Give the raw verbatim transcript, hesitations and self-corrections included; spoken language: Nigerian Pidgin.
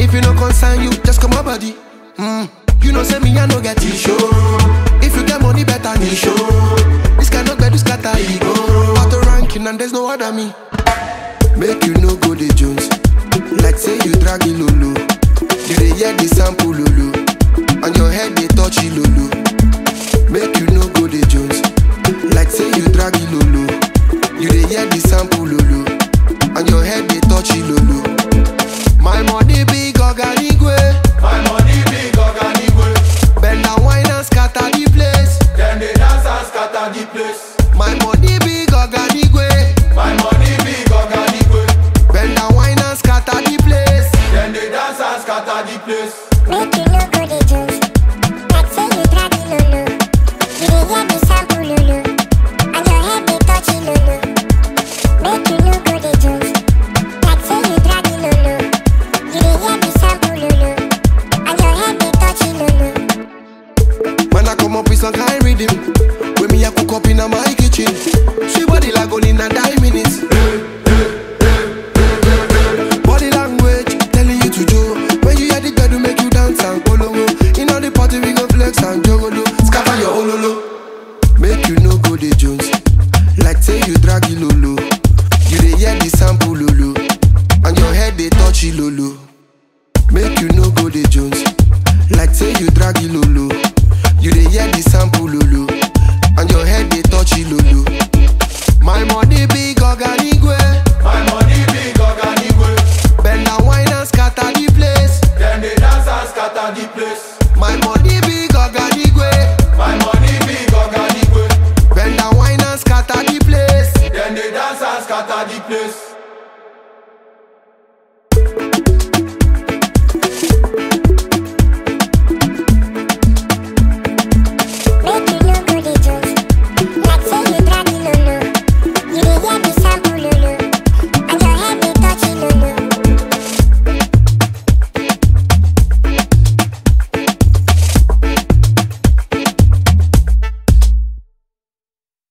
If you no concern you, just come my body. Mm. You know say me I no get issue. If you get money better me show. This cannot get this scatter ego. Out of ranking and there's no other me. Make you no go the Jones. Like say you drag it lolo. You dey hear the sample lolo. On your head they touch it lolo. Make you no go the Jones. Like say you drag it lolo. You dey hear the sample lolo. On your head they touch it lolo. My money big organigwe. My money big organigwe. Bend and wine and scatter the place. Then they dance and scatter the place. My money big organigwe. My money big organigwe. Bend and wine and scatter the place. Then they dance and scatter the place. Make you no go the juice. Like say you drag it lolo. You dey hear the sample lolo. And your head they touch it lolo. Make you no go the juice. Like say you drag it lolo. You dey hear the sample lolo. And your head they touch it lolo. When I come up with some kind rhythm, when me a cook up in my kitchen, she body like only in a nine minutes. Body language telling you to do. When you hear the girl to make you dance and polongo. In all the party we go flex and jogolo. Scatter your ololo. Make you no go the Jones. Like say you drag it lolo. You dey hear the sample lolo. And your head they touch it lolo. Make you no go the Jones. Like say you drag it lolo. You dey hear the sample lolo.